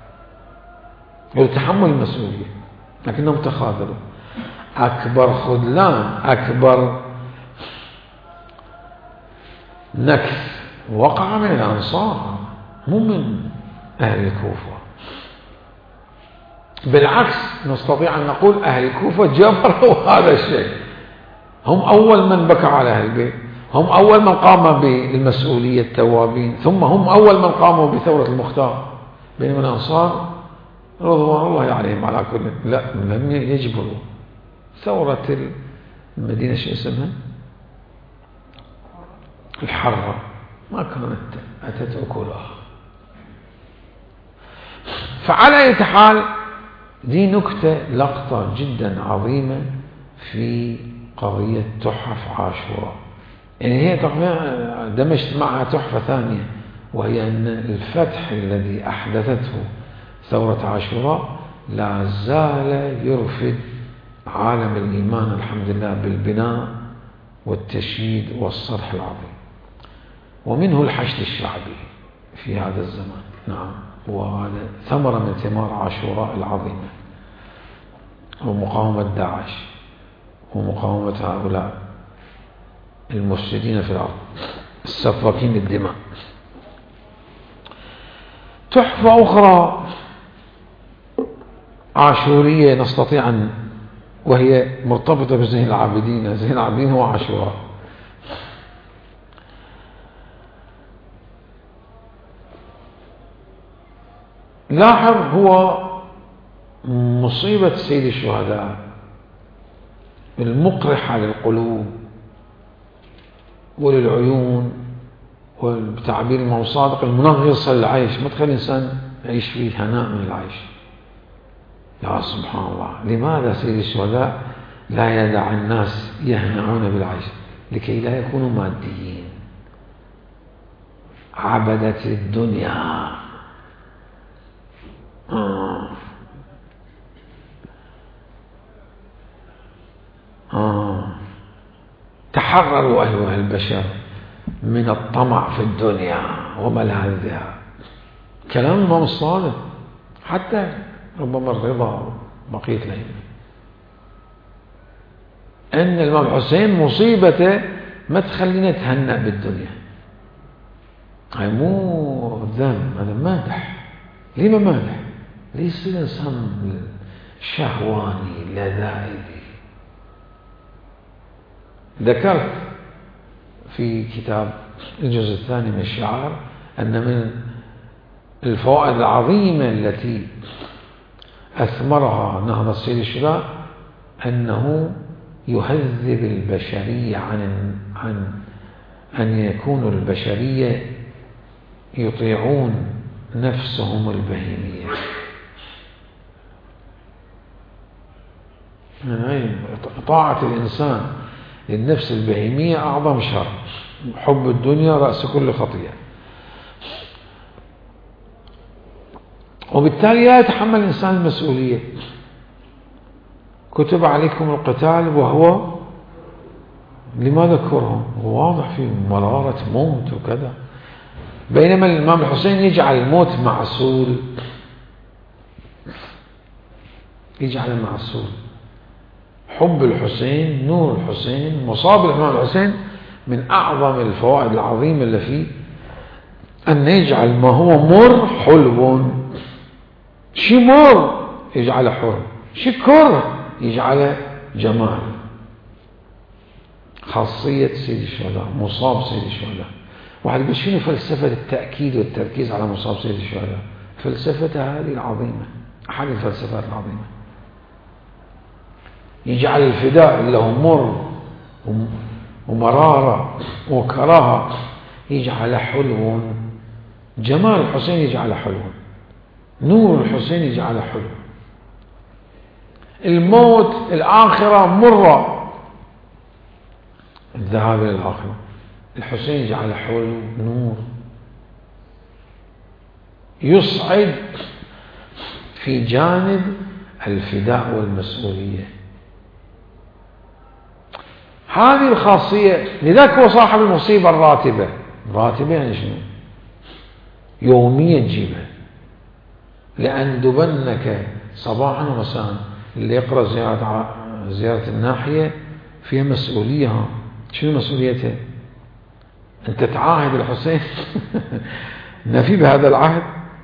وتحمل المسؤولية، لكنهم تخاذلوا. أكبر خذلان، أكبر نكث وقع من الأنصار مو من أهل الكوفة. بالعكس نستطيع أن نقول أهل الكوفة جبروا هذا الشيء، هم أول من بكى على أهل البيت، هم أول من قام بالمسؤولية التوابين، ثم هم أول من قاموا بثورة المختار. بينما الأنصار رضوان الله عليهم على كل لا لم يجبروا. ثورة المدينة شو اسمها؟ الحرة ما كانت أتت أكلها. فعلى أي حال دي نكتة لقطة جدا عظيمة في قضية تحف عاشوراء. يعني هي دمجت معها تحفة ثانية، وهي أن الفتح الذي أحدثته ثورة عاشوراء لا زال يرفد عالم الإيمان الحمد لله بالبناء والتشييد والصرح العظيم، ومنه الحشد الشعبي في هذا الزمان. نعم، وهذا ثمرة من ثمار عاشوراء العظيمة، ومقاومة داعش ومقاومة هؤلاء المفسدين في الأرض السفاكين الدماء. تحفة أخرى عاشورية نستطيع أن، وهي مرتبطة بزين العابدين. زين العابدين هو عاشوراء. لاحظ هو مصيبة سيد الشهداء المقرحة للقلوب وللعيون، وبتعبير الإمام الصادق المنغصة للعيش، ما تخلي الإنسان يعيش فيه هناء من العيش. يا سبحان الله، لماذا سيد الشهداء لا يدع الناس يهنعون بالعيش؟ لكي لا يكونوا ماديين عبدة الدنيا. تحرروا أيها البشر من الطمع في الدنيا وملاذها. كلام الإمام الصادق، حتى ربما الرضا بقية الأئمة، أن الإمام الحسين مصيبته ما تخلينا نتهنأ بالدنيا. هاي مو ذم، هذا مادح. ليه ما مادح؟ ليس الإنسان شهواني لذائذي. ذكرت في كتاب الجزء الثاني من الشعر أن من الفوائد العظيمة التي أثمرها نهضة سيد الشهداء أنه يهذب البشرية عن أن يكون البشرية يطيعون نفسهم البهيمية. طاعة الإنسان للنفس البهيمية أعظم شر، حب الدنيا رأس كل خطيئة، وبالتالي لا يتحمل الإنسان المسؤولية. كتب عليكم القتال وهو لماذا كرهم؟ واضح في مرارة موت وكذا. بينما الإمام الحسين يجعل الموت معسول، يجعل معسول. حب الحسين، نور الحسين، مصاب الإمام الحسين من أعظم الفوائد العظيمة اللي فيه أن يجعل ما هو مر حلو. شي مر يجعله حلو، شي كر يجعله جمال. خاصية سيد الشهداء، مصاب سيد الشهداء. واحد يقول شنو فلسفة التأكيد والتركيز على مصاب سيد الشهداء؟ فلسفة هذه العظيمة، أحد الفلسفات العظيمة. يجعل الفداء اللي هو مر ومرارة وكراهة يجعل حلو. جمال الحسين يجعل حلو، نور الحسين يجعل حلو. الموت الآخرة مرة، الذهاب إلى الآخرة، الحسين يجعل حلو، نور. يصعد في جانب الفداء والمسؤولية. هذه الخاصية، لذلك هو صاحب المصيبة الراتبة. راتبة يعني شنو؟ يومية تجيبها، لأندبنك صباحا ومساء. اللي يقرأ زيارة الناحية فيها مسؤولية. شنو مسؤوليتها؟ أنت تعاهد الحسين نفي بهذا العهد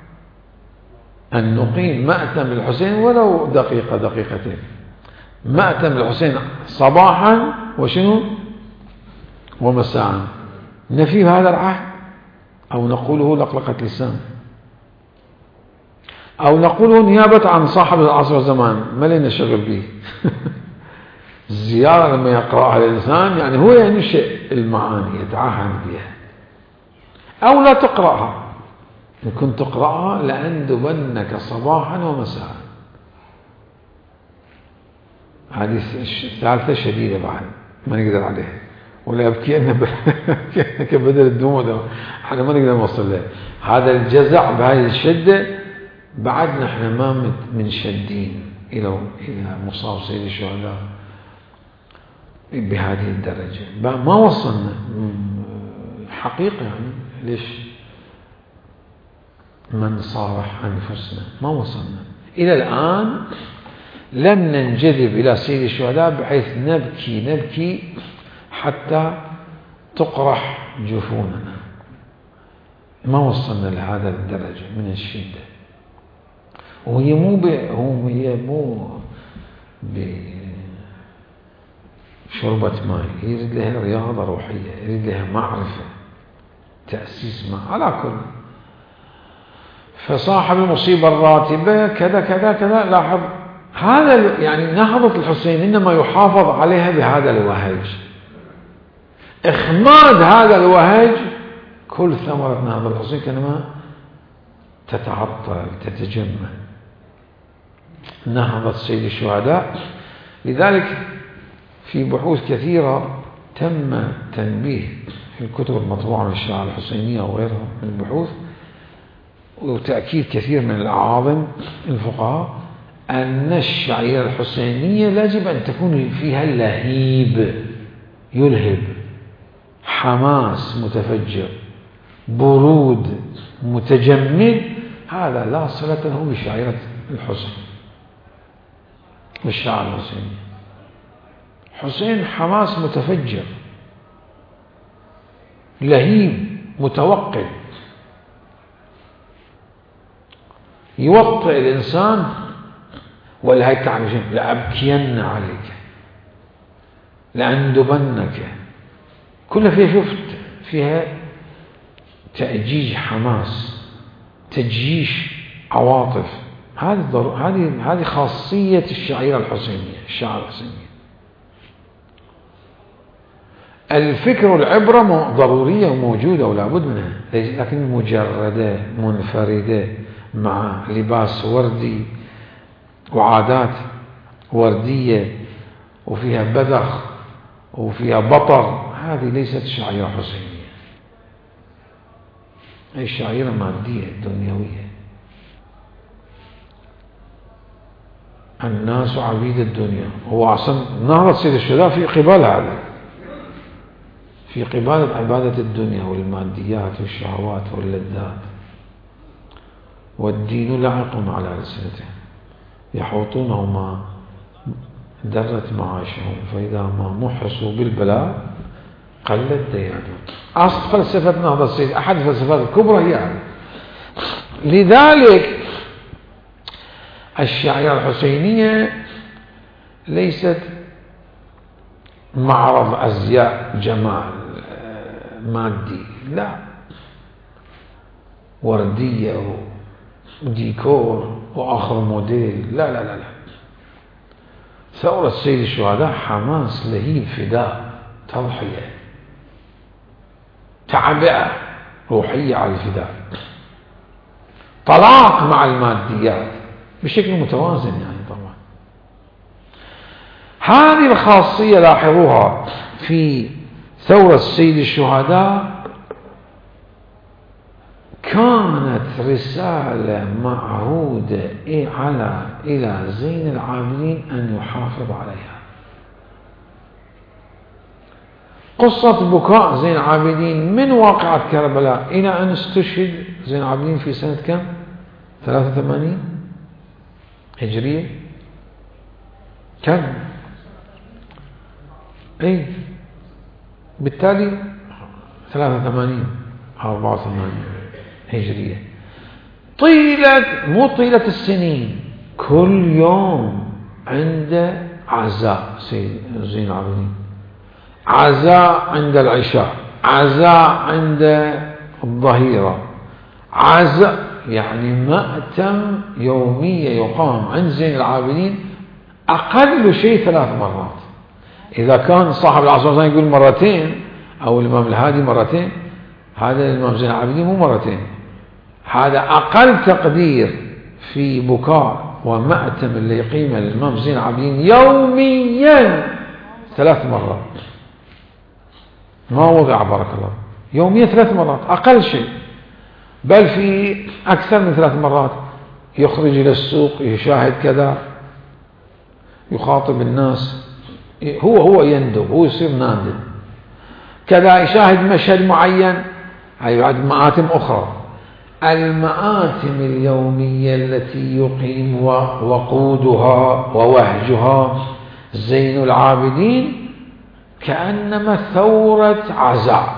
أن نقيم مأتم الحسين ولو دقيقة دقيقتين. مأتم الحسين صباحا وشنو ومساء. نفي بهذا العهد، أو نقوله لقلقة لسان، أو نقوله نيابة عن صاحب العصر والزمان ما لنا شغل به. الزيارة لما يقرأها الإنسان يعني هو ينشئ المعاني يتعهد بها، أو لا تقرأها. إن كنت تقرأها لأندبنك صباحا ومساء. هذه الثالثة شديدة بعد ما نقدر عليها، ولا يبكي أن كبدل الدموع ده احنا ما نقدر نوصل له. هذا الجزع بهذه الشدة بعد نحن ما منشدين إلى مصاب سيد الشهداء بهذه الدرجة. ما وصلنا حقيقة. يعني ليش من صارح أنفسنا ما وصلنا إلى الآن. لم ننجذب إلى سيد الشهداء بحيث نبكي حتى تقرح جفوننا. ما وصلنا لهذا الدرجة من الشدة. وهي مو بشربة ماء، يريد لها رياضة روحية، يريد لها معرفة، تأسيس على كل. فصاحب المصيبة الراتبة كذا كذا كذا. لاحظ هذا يعني نهضة الحسين إنما يحافظ عليها بهذا الوهج. إخماد هذا الوهج كل ثمرة نهضة الحسين كانما تتعطل تتجمد. نهضة سيد الشهداء. لذلك في بحوث كثيرة تم تنبيه في الكتب المطبوعة من الشيعة الحسينية وغيرها من البحوث، وتأكيد كثير من الأعاظم الفقهاء أن الشعيرة الحسينية يجب أن تكون فيها لهيب يلهب، حماس متفجر، برود متجمد. هذا لا صلة له بشعيرة الحسين بالشعر الحسيني. حسين حماس متفجر، لهيب متوقد، يوطئ الإنسان. ولا هي تعرف لأبكين عليك، لأندبنك، كلها فيها شفت فيها تأجيج حماس، تجيش عواطف. هذه خاصية الشعيرة الحسينية، الشعر الحسينية. الفكر والعبرة ضرورية وموجودة ولا بد منها، لكن مجردة منفردة مع لباس وردي وعادات وردية وفيها بذخ وفيها بطر، هذه ليست شعيرة حسينية. هي شعيرة مادية دنيوية. الناس عبيد الدنيا. هو أصلا نهضة سيد الشهداء في قبال هذا، في قبال عبادة الدنيا والماديات والشهوات واللذات. والدين لعق على ألسنتهم يحوطونه ما درت معاشهم، فإذا ما محصوا بالبلاء قلت ديانهم. أصل فلسفة نهضة السيد أحد الفلسفات الكبرى هي هذه. لذلك الشعيرة الحسينية ليست معرض أزياء جمال مادي، لا، وردية وديكور وآخر موديل، لا لا لا لا. ثورة سيد الشهداء حماس لهيب فداء تضحية تعبئة روحية على الفداء، طلاق مع الماديات بشكل متوازن. يعني طبعا هذه الخاصية لاحظوها في ثورة سيد الشهداء كانت رسالة معهودة إلى زين العابدين أن يحافظ عليها. قصة بكاء زين العابدين من واقعة كربلاء إلى أن استشهد زين العابدين في سنة كم؟ 83 هجرية. كم؟ أي بالتالي 83 84 هجرية. مو طيلة السنين، كل يوم عنده عزاء زين العابدين، عزاء عند العشاء، عزاء عند الظهيرة، عزاء يعني مأتم يومية يقام عند زين العابدين أقل شيء 3 مرات. إذا كان صاحب العصر يقول مرتين أو الإمام الهادي مرتين، هذا الإمام زين العابدين مو مرتين، هذا أقل تقدير في بكاء ومأتم اللي يقيمه الإمام زين العابدين يوميا 3 مرات. ما وضع بارك الله، يوميا 3 مرات أقل شيء، بل في أكثر من 3 مرات يخرج إلى السوق يشاهد كذا، يخاطب الناس، هو يندب، هو يصير نادم كذا، يشاهد مشهد معين، هاي بعد مآتم أخرى. المآتم اليومية التي يقيم وقودها ووهجها زين العابدين كأنما ثورة عزاء،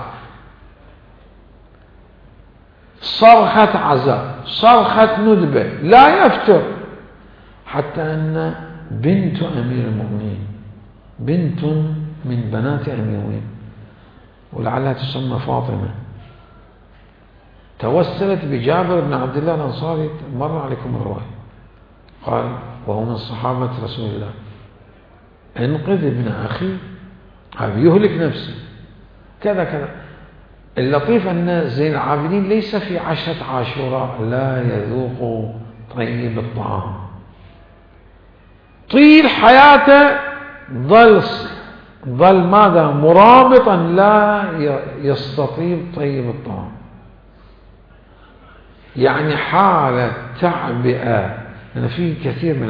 صرخة عزاء، صرخة ندبة، لا يفتر. حتى أن بنت أمير المؤمنين، بنت من بنات أمير المؤمنين ولعلها تسمى فاطمة، توسلت بجابر بن عبد الله الأنصاري، مر عليكم الرواية، قال وهو من صحابة رسول الله: انقذ ابن أخي، هذا يهلك نفسه كذا كذا. اللطيف أن زين العابدين ليس في 10 عاشوراء لا يذوق طيب الطعام، طيل حياته ظل ماذا؟ مرابطا لا يستطيب طيب الطعام. يعني حالة تعبئة. أنا في كثير من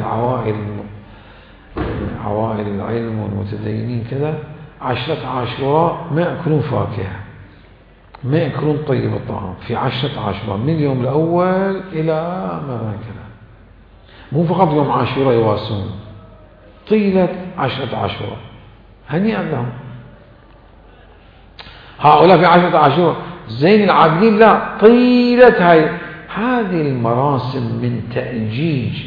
عوائل العلم والمتدينين كذا 10 عاشوراء ما يأكلون فاكهة، ما يأكلون طيب الطعام في 10 عاشوراء، من اليوم الأول إلى مثلا كذا. مو فقط يوم عاشوراء يواسون، طيلة 10 عاشوراء، هنيئا لهم. هؤلاء في 10 عاشوراء. زين العابدين لا، طيلة هذه المراسم من تأجيج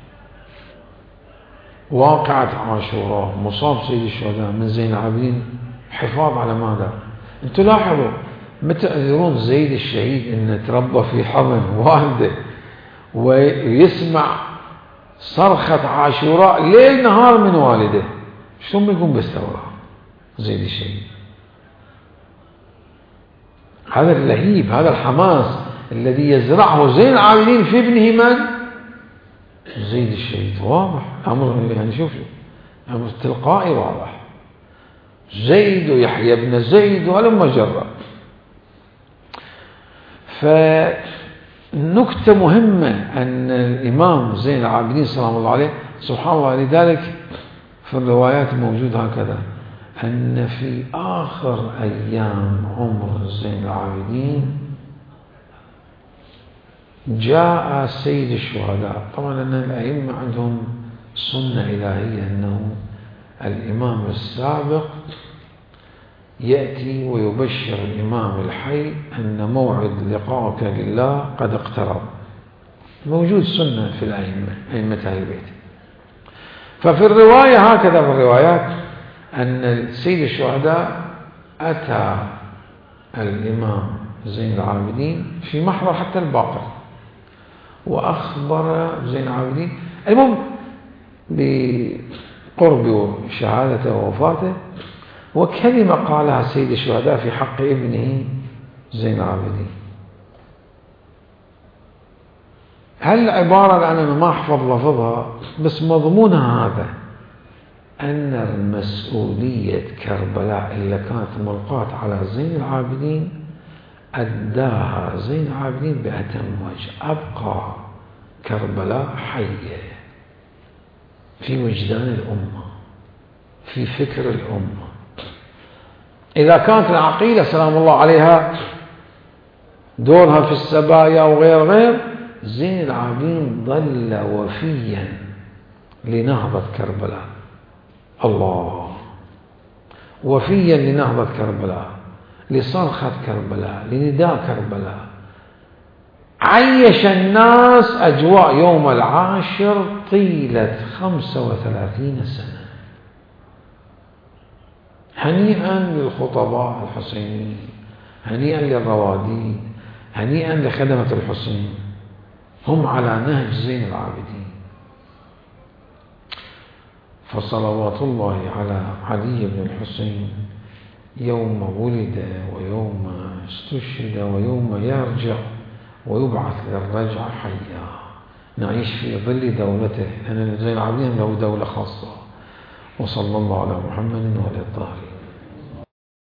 واقعة عاشوراء، مصاب سيد الشهداء من زين العابدين، حفاظ على ماذا؟ انتم لاحظوا متى تدرون زيد الشهيد انه تربى في حضن والده ويسمع صرخة عاشوراء ليل نهار من والده، شلون يكون بالثورة زيد الشهيد؟ هذا اللهيب، هذا الحماس الذي يزرعه زين العابدين في ابنه من؟ زيد الشهيد. واضح أمر، يعني شوف أمر تلقائي واضح. زيد ويحيى بن زيد ولما جرى. فنكتة مهمة أن الإمام زين العابدين سلام الله عليه، سبحان الله، لذلك في الروايات موجود هكذا أن في آخر أيام عمر زين العابدين جاء سيد الشهداء. طبعا أن الأئمة عندهم سنة إلهية أنه الإمام السابق يأتي ويبشر الإمام الحي أن موعد لقائك لله قد اقترب. موجود سنة في الأئمة، أئمة أهل البيت. ففي الرواية هكذا، في الروايات أن سيد الشهداء أتى الإمام زين العابدين في محضر حتى الباقر، وأخبر زين العابدين المهم بقرب شهادته ووفاته، وكلمة قالها سيد الشهداء في حق ابنه زين العابدين. هل العبارة أنا ما أحفظ لفظها، بس مضمونها هذا: أن المسؤولية كربلاء اللي كانت ملقاة على زين العابدين أداها زين العابدين بأتم وجه. أبقى كربلاء حية في وجدان الأمة، في فكر الأمة. إذا كانت العقيدة سلام الله عليها دورها في السبايا وغير زين العابدين ظل وفيا لنهضة كربلاء. الله، وفيا لنهضة كربلاء، لصرخة كربلاء، لنداء كربلاء. عيش الناس أجواء يوم العاشر طيلة 35 سنة. هنيئا للخطباء الحسينيين، هنيئا للروادين، هنيئا لخدمة الحسين، هم على نهج زين العابدين. فصلوات الله على علي بن الحسين يوم ولد ويوم استشهد ويوم يرجع ويبعث للرجعة حيا، نعيش في ظل دولته، لأن زين العابدين له دولة خاصة. وصلى الله على محمد وعلى الطاهرين.